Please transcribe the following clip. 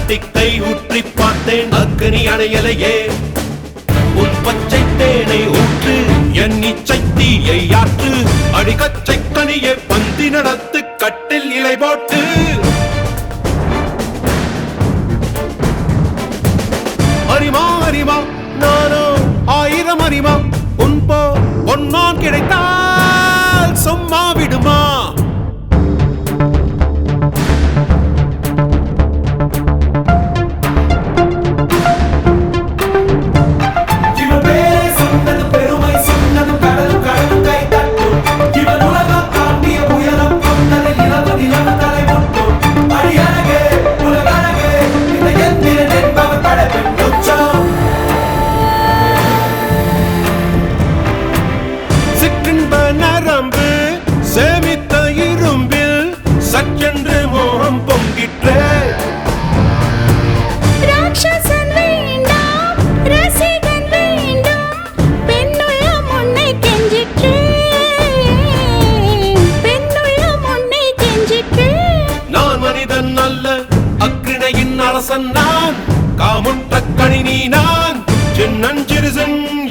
கட்டிக்கை ஊற்றி பார்த்தேன் அக்னி அணையலையே உன் பச்சை தேனை ஊற்று என் இச்சை தீயை ஆற்று அடிகச்சை கனியை பந்தி நடத்து கட்டில் இலை போட்டு அறிமா அறிமா நானோ 1000 அறிமா உன் போ ஒன்னான் கிடைத்தால் சும்மா விடுமா நரம்பு சேமித்த இரும்பில் சற்றென்று மோகம் பொங்கிற்றே ராட்சசன் வேண்டாம் ரசிகன் வேண்டும் பெண்ணுள்ளம் உன்னை கெஞ்சிற்றே பெண்ணுள்ளம் உன்னை கெஞ்சிற்றே நான் மனிதன் அல்ல அக்னியின் அரசன் நான் காமுற்ற கணினி நான் சின்னஞ்சிறு